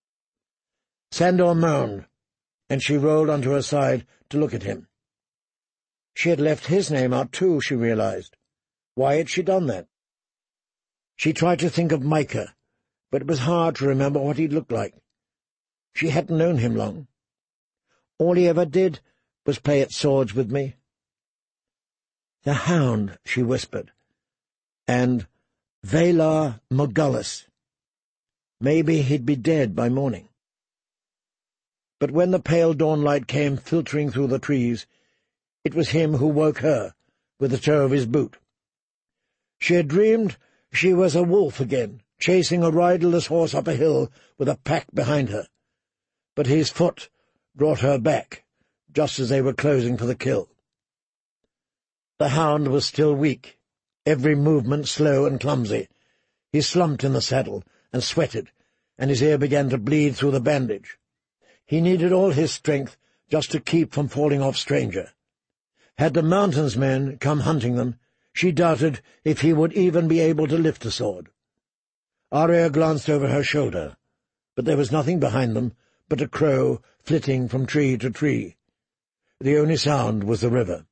Sandor moaned, and she rolled onto her side to look at him. She had left his name out too, she realized. Why had she done that? She tried to think of Micah, but it was hard to remember what he'd looked like. She hadn't known him long. All he ever did was play at swords with me. "The Hound," she whispered, and Valar Morghulis. Maybe he'd be dead by morning. But when the pale dawnlight came filtering through the trees, it was him who woke her with the toe of his boot. She had dreamed she was a wolf again, chasing a riderless horse up a hill with a pack behind her. But his foot brought her back, just as they were closing for the kill. The Hound was still weak, every movement slow and clumsy. He slumped in the saddle and sweated, and his ear began to bleed through the bandage. He needed all his strength just to keep from falling off Stranger. Had the Mountain's men come hunting them, she doubted if he would even be able to lift a sword. Arya glanced over her shoulder, but there was nothing behind them but a crow flitting from tree to tree. The only sound was the river.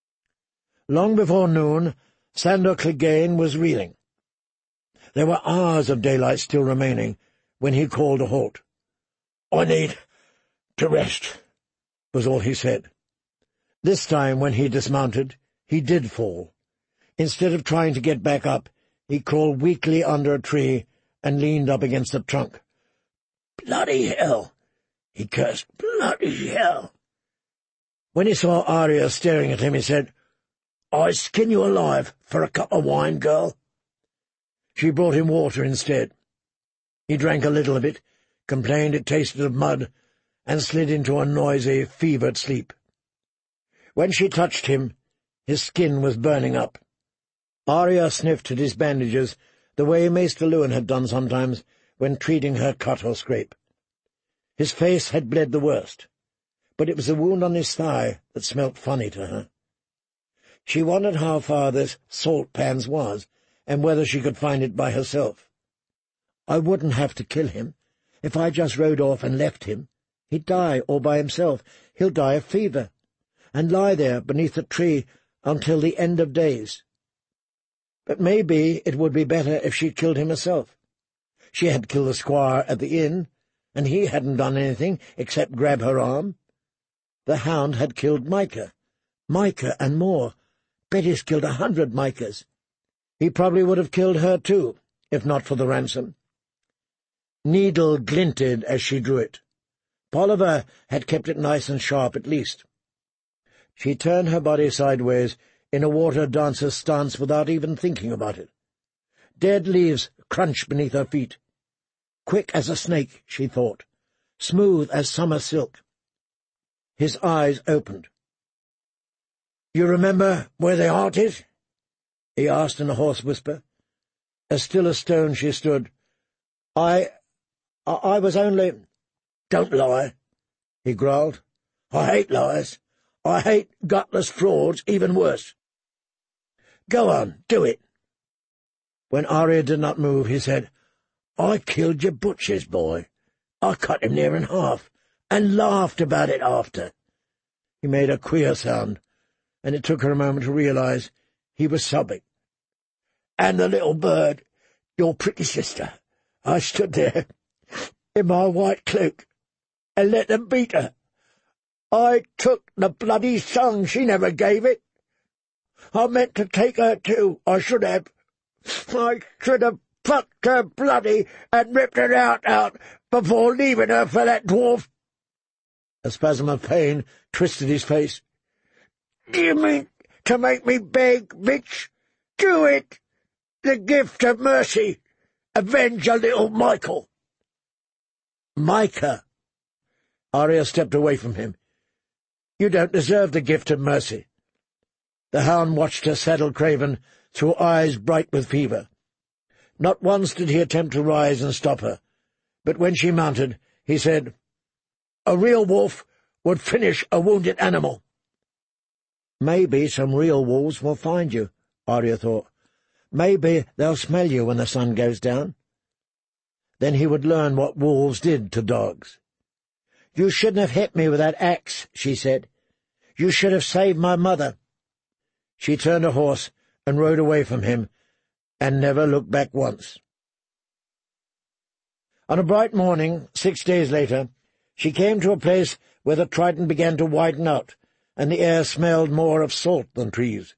Long before noon, Sandor Clegane was reeling. There were hours of daylight still remaining when he called a halt. "I need to rest," was all he said. This time, when he dismounted, he did fall. Instead of trying to get back up, he crawled weakly under a tree and leaned up against the trunk. "Bloody hell!" he cursed. "Bloody hell!" When he saw Arya staring at him, he said, "I skin you alive for a cup of wine, girl." She brought him water instead. He drank a little of it, complained it tasted of mud, and slid into a noisy, fevered sleep. When she touched him, his skin was burning up. Arya sniffed at his bandages the way Maester Luwin had done sometimes when treating her cut or scrape. His face had bled the worst, but it was the wound on his thigh that smelt funny to her. She wondered how far this salt pans was, and whether she could find it by herself. "I wouldn't have to kill him. If I just rode off and left him, he'd die all by himself. He'll die of fever, and lie there beneath the tree until the end of days. But maybe it would be better if she killed him herself. She had killed the squire at the inn, and he hadn't done anything except grab her arm. The Hound had killed Micah. Micah and more. Betty's killed a hundred Micahs. He probably would have killed her too, if not for the ransom." Needle glinted as she drew it. Polliver had kept it nice and sharp at least. She turned her body sideways in a water dancer's stance without even thinking about it. Dead leaves crunched beneath her feet. Quick as a snake, she thought. smooth as summer silk. His eyes opened. "You remember where the heart is?" he asked in a hoarse whisper. As still as stone she stood. I... I was only—" "Don't lie," he growled. "I hate lies. I hate gutless frauds even worse. Go on, do it." When Arya did not move, he said, "I killed your butcher's boy. I cut him near in half, and laughed about it after." He made a queer sound, and it took her a moment to realize he was sobbing. "And the little bird, your pretty sister, I stood there in my white cloak and let them beat her. I took the bloody song, she never gave it. I meant to take her too, I should have. I should have plucked her bloody and ripped her out out before leaving her for that dwarf." A spasm of pain twisted his face. "Do you mean to make me beg, bitch? Do it! The gift of mercy! Avenge your little Michael!" "Micah!" Arya stepped away from him. "You don't deserve the gift of mercy." The hound watched her saddle Craven through eyes bright with fever. Not once did he attempt to rise and stop her, but when she mounted, he said, "A real wolf would finish a wounded animal." "Maybe some real wolves will find you," Arya thought. "Maybe they'll smell you when the sun goes down." Then he would learn what wolves did to dogs. "You shouldn't have hit me with that axe," she said. "You should have saved my mother." She turned her horse and rode away from him, and never looked back once. On a bright morning, six days later, she came to a place where the Triton began to widen out, and the air smelled more of salt than trees.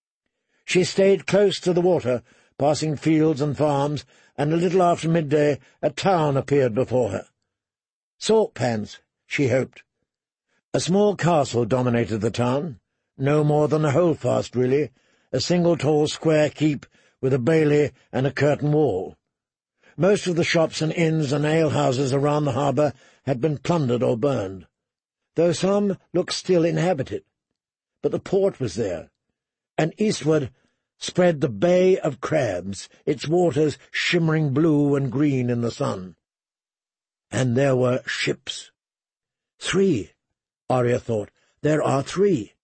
She stayed close to the water, passing fields and farms, and a little after midday a town appeared before her. Salt pans, she hoped. A small castle dominated the town, no more than a holdfast, really, a single tall square keep with a bailey and a curtain wall. Most of the shops and inns and alehouses around the harbour had been plundered or burned, though some looked still inhabited. But the port was there, and eastward spread the Bay of Crabs, its waters shimmering blue and green in the sun. And there were ships. Three, Arya thought. There are three.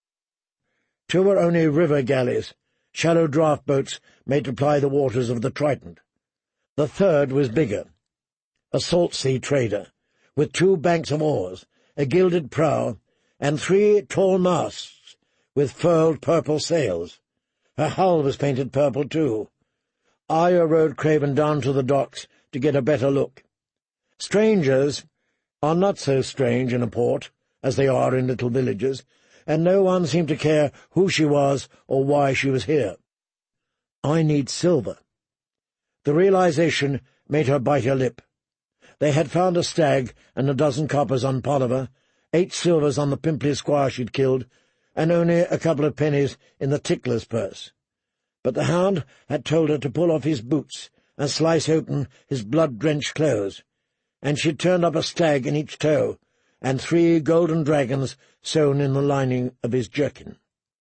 Two were only river galleys, shallow draught boats made to ply the waters of the Triton. The third was bigger, a salt-sea trader, with two banks of oars, a gilded prow, and three tall masts with furled purple sails. Her hull was painted purple, too. Arya rode Craven down to the docks to get a better look. Strangers are not so strange in a port as they are in little villages, and no one seemed to care who she was or why she was here. "I need silver." The realization made her bite her lip. They had found a stag and a dozen coppers on Polliver, eight silvers on the pimply squire she'd killed, and only a couple of pennies in the tickler's purse. But the hound had told her to pull off his boots and slice open his blood-drenched clothes, and she'd turned up a stag in each toe, and three golden dragons sewn in the lining of his jerkin.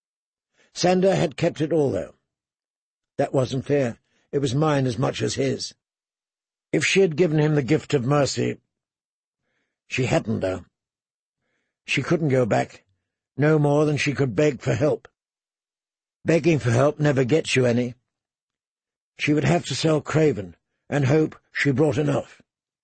Sander had kept it all, though. That wasn't fair. It was mine as much as his. If she had given him the gift of mercy— She hadn't, though. She couldn't go back, no more than she could beg for help. Begging for help never gets you any. She would have to sell Craven, and hope she brought enough.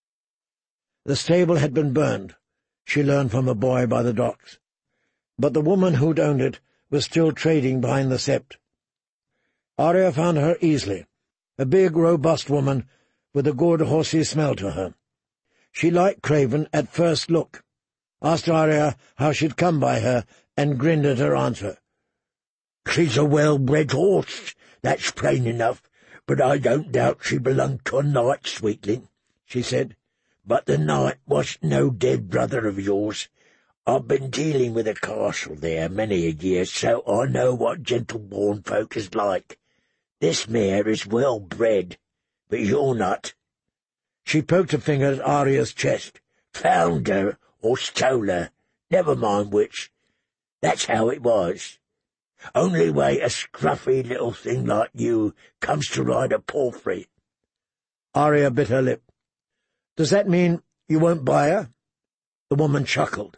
The stable had been burned, she learned from a boy by the docks, but the woman who'd owned it was still trading behind the sept. Arya found her easily, a big, robust woman with a good horsey smell to her. She liked Craven at first look, asked Arya how she'd come by her, and grinned at her answer. "She's a well-bred horse, that's plain enough, but I don't doubt she belonged to a knight, sweetling," she said. "But the knight was no dead brother of yours. I've been dealing with a castle there many a year, so I know what gentle-born folk is like. This mare is well-bred, but you're not." She poked a finger at Arya's chest. Found her, or stole her, never mind which. That's how it was. Only way a scruffy little thing like you comes to ride a palfrey." Arya bit her lip. "Does that mean you won't buy her?" The woman chuckled.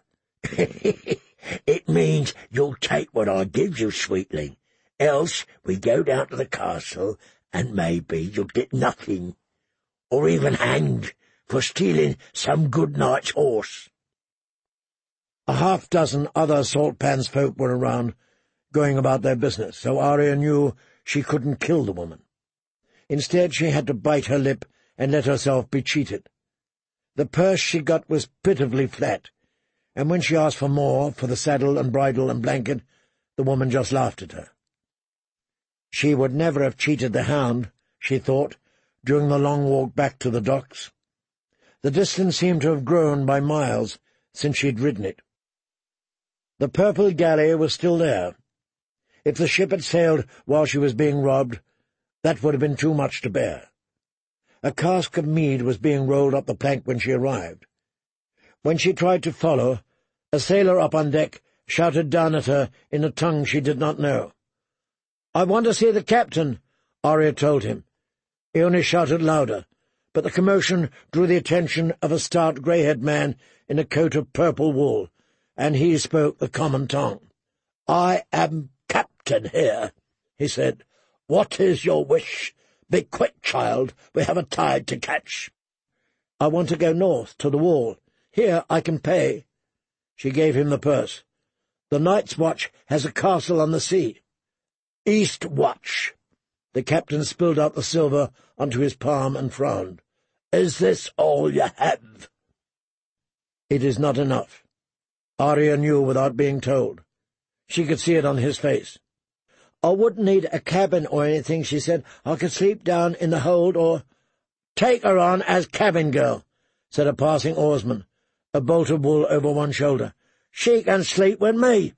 "It means you'll take what I give you, sweetling. Else we go down to the castle, and maybe you'll get nothing, or even hanged for stealing some good knight's horse." A half-dozen other Saltpans folk were around, going about their business, so Arya knew she couldn't kill the woman. Instead, she had to bite her lip and let herself be cheated. The purse she got was pitifully flat, and when she asked for more, for the saddle and bridle and blanket, the woman just laughed at her. She would never have cheated the hound, she thought, during the long walk back to the docks. The distance seemed to have grown by miles since she'd ridden it. The purple galley was still there. If the ship had sailed while she was being robbed, that would have been too much to bear. A cask of mead was being rolled up the plank when she arrived. When she tried to follow, a sailor up on deck shouted down at her in a tongue she did not know. "I want to see the captain," Arya told him. He only shouted louder, but the commotion drew the attention of a stout grey-haired man in a coat of purple wool, and he spoke the common tongue. "I am captain here," he said. "What is your wish? Be quick, child, we have a tide to catch." "I want to go north, to the wall. Here I can pay." She gave him the purse. "The Night's Watch has a castle on the sea." "East Watch." The captain spilled out the silver onto his palm and frowned. "Is this all you have?" "It is not enough." Arya knew without being told. She could see it on his face. "I wouldn't need a cabin or anything," she said. "I could sleep down in the hold or—" "Take her on as cabin girl," said a passing oarsman, a bolt of wool over one shoulder. "She can sleep with me."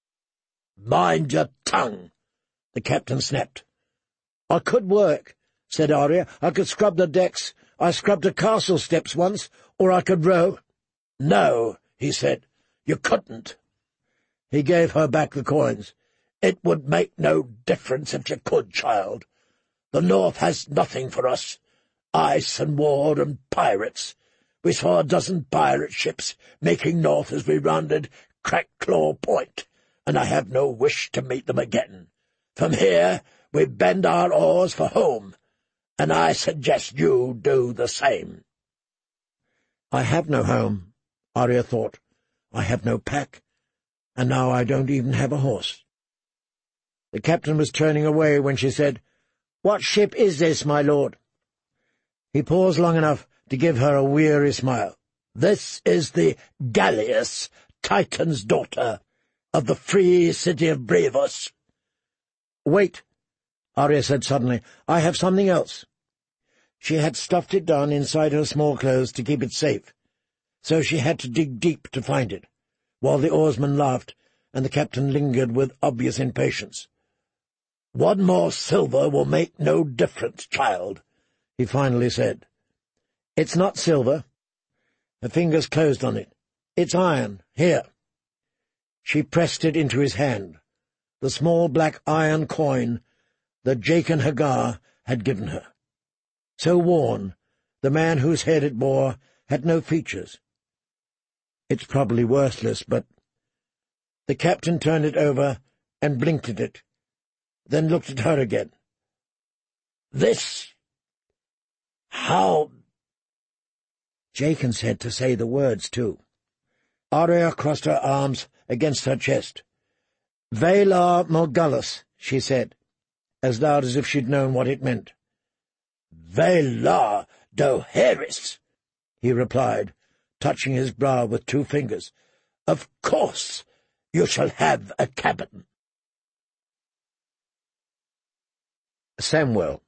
"Mind your tongue," the captain snapped. "I could work," said Arya. "I could scrub the decks. I scrubbed the castle steps once, or I could row." "No," he said, "you couldn't." He gave her back the coins. "It would make no difference if you could, child. The North has nothing for us. Ice and war and pirates. We saw a dozen pirate ships making north as we rounded Crack-Claw Point, and I have no wish to meet them again. From here we bend our oars for home, and I suggest you do the same." "I have no home," Arya thought. "I have no pack, and now I don't even have a horse." The captain was turning away when she said, "What ship is this, my lord?" He paused long enough to give her a weary smile. "This is the Gallias, Titan's daughter, of the free city of Bravos." "Wait," Arya said suddenly. "I have something else." She had stuffed it down inside her small clothes to keep it safe, so she had to dig deep to find it, while the oarsman laughed and the captain lingered with obvious impatience. "One more silver will make no difference, child," he finally said. "It's not silver." Her fingers closed on it. "It's iron. Here." She pressed it into his hand, the small black iron coin that Jaqen H'ghar had given her. So worn, the man whose head it bore had no features. "It's probably worthless, but—" The captain turned it over and blinked at it, then looked at her again. "This... how—" Jaqen said to say the words, too. Arya crossed her arms against her chest. "Valar Morghulis," she said, as loud as if she'd known what it meant. "Valar Dohaeris," he replied, touching his brow with two fingers. "Of course you shall have a cabin." Samwell.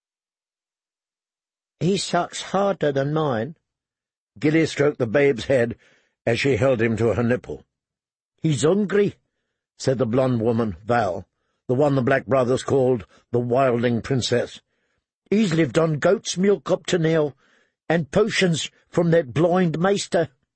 "He sucks harder than mine." Gilly stroked the babe's head as she held him to her nipple. "He's hungry," said the blonde woman, Val, the one the Black Brothers called the Wilding Princess. "He's lived on goat's milk up to now, and potions from that blind maester."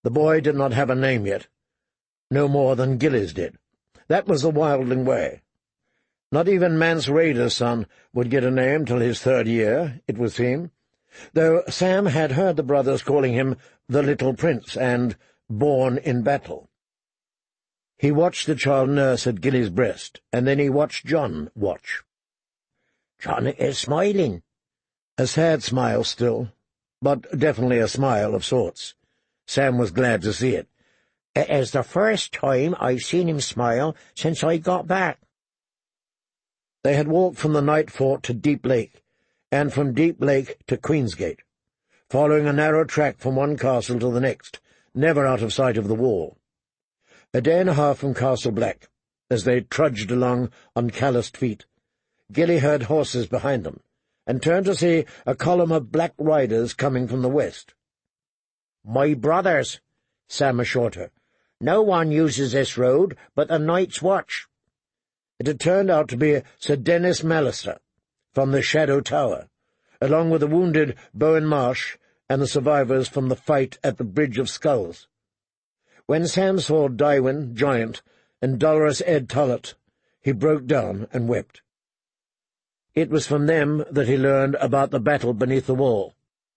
The boy did not have a name yet, no more than Gillies did. That was the wildling way. Not even Mance Rayder's son would get a name till his third year, it would seem, though Sam had heard the brothers calling him the Little Prince and Born in Battle. He watched the child nurse at Gilly's breast, and then he watched John watch. John is smiling. A sad smile still, but definitely a smile of sorts. Sam was glad to see it. It is the first time I've seen him smile since I got back. They had walked from the Night Fort to Deep Lake, and from Deep Lake to Queensgate, following a narrow track from one castle to the next, never out of sight of the wall. A day and a half from Castle Black, as they trudged along on calloused feet, Gilly heard horses behind them, and turned to see a column of black riders coming from the west. "My brothers," Sam assured her. "No one uses this road but the Night's Watch." It had turned out to be Sir Dennis Mallister, from the Shadow Tower, along with the wounded Bowen Marsh and the survivors from the fight at the Bridge of Skulls. When Sam saw Dywyn, Giant, and Dolorous Ed Tullett, he broke down and wept. It was from them that he learned about the battle beneath the wall.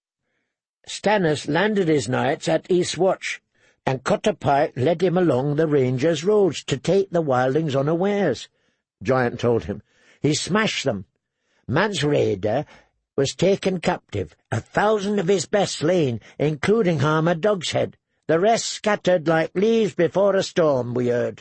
Stannis landed his knights at East Watch, and Cutter Pike led him along the Rangers' roads to take the wildlings unawares, Giant told him. He smashed them. Mance Rayder was taken captive, a thousand of his best slain, including Harmer Dogshead. The rest scattered like leaves before a storm, we heard.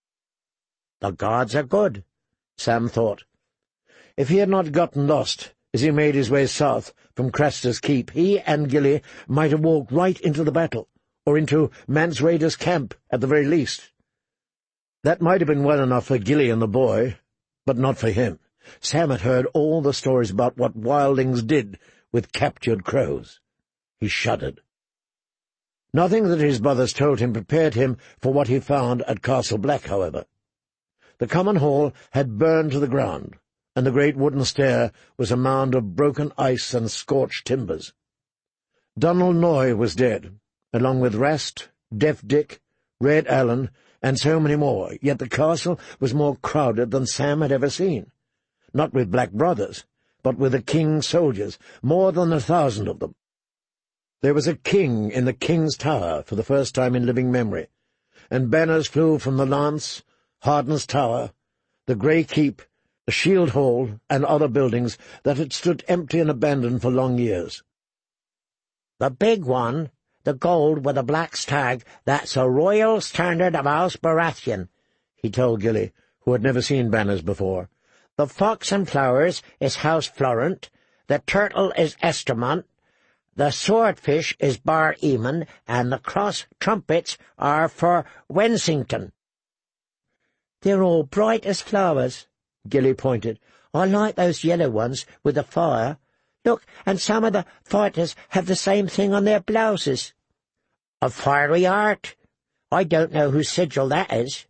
The gods are good, Sam thought. If he had not gotten lost as he made his way south from Craster's Keep, he and Gilly might have walked right into the battle, or into Mance Rayder's camp at the very least. That might have been well enough for Gilly and the boy, but not for him. Sam had heard all the stories about what wildlings did with captured crows. He shuddered. Nothing that his brothers told him prepared him for what he found at Castle Black, however. The common hall had burned to the ground, and the great wooden stair was a mound of broken ice and scorched timbers. Donald Noy was dead, along with Rast, Deaf Dick, Red Allen, and so many more, yet the castle was more crowded than Sam had ever seen. Not with black brothers, but with the king's soldiers, more than a thousand of them. There was a king in the king's tower for the first time in living memory, and banners flew from the lance, Harden's tower, the Grey Keep, the Shield Hall, and other buildings that had stood empty and abandoned for long years. "The big one, the gold with a black stag, that's a royal standard of House Baratheon," he told Gilly, who had never seen banners before. "The fox and flowers is House Florent, the turtle is Estermont, the swordfish is Bar Eamon, and the cross trumpets are for Wensington." "They're all bright as flowers," Gilly pointed. "I like those yellow ones with the fire. Look, and some of the fighters have the same thing on their blouses." "A fiery heart. I don't know whose sigil that is."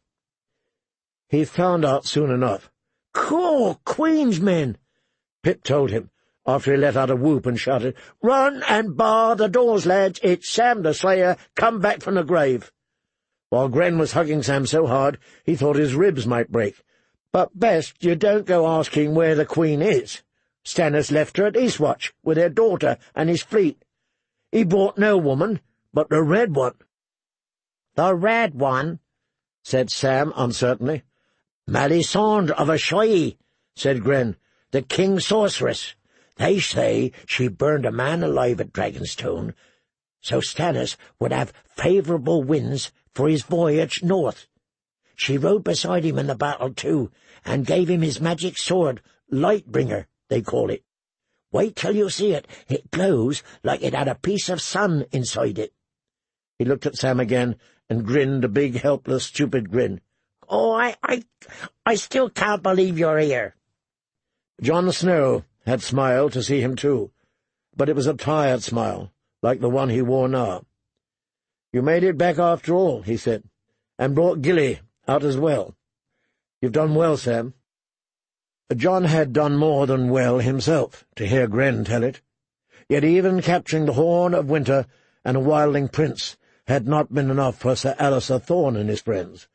He found out soon enough. "Cool, Queen's men," Pip told him, after he let out a whoop and shouted, "Run and bar the doors, lads. It's Sam the Slayer, come back from the grave." While Gren was hugging Sam so hard he thought his ribs might break. "But best you don't go asking where the Queen is. Stannis left her at Eastwatch with her daughter and his fleet. He brought no woman, but the red one." "The red one," said Sam uncertainly. "Melisandre of Asshai," said Gren, "the king's sorceress. They say she burned a man alive at Dragonstone, so Stannis would have favourable winds for his voyage north. She rode beside him in the battle, too, and gave him his magic sword, Lightbringer, they call it. Wait till you see it. It glows like it had a piece of sun inside it." He looked at Sam again and grinned a big, helpless, stupid grin. "Oh, I, I, I still can't believe you're here." Jon Snow had smiled to see him too, but it was a tired smile, like the one he wore now. "You made it back after all," he said, "and brought Gilly out as well. You've done well, Sam." Jon had done more than well himself, to hear Gren tell it. Yet even capturing the Horn of Winter and a wildling prince had not been enough for Sir Alistair Thorne and his friends.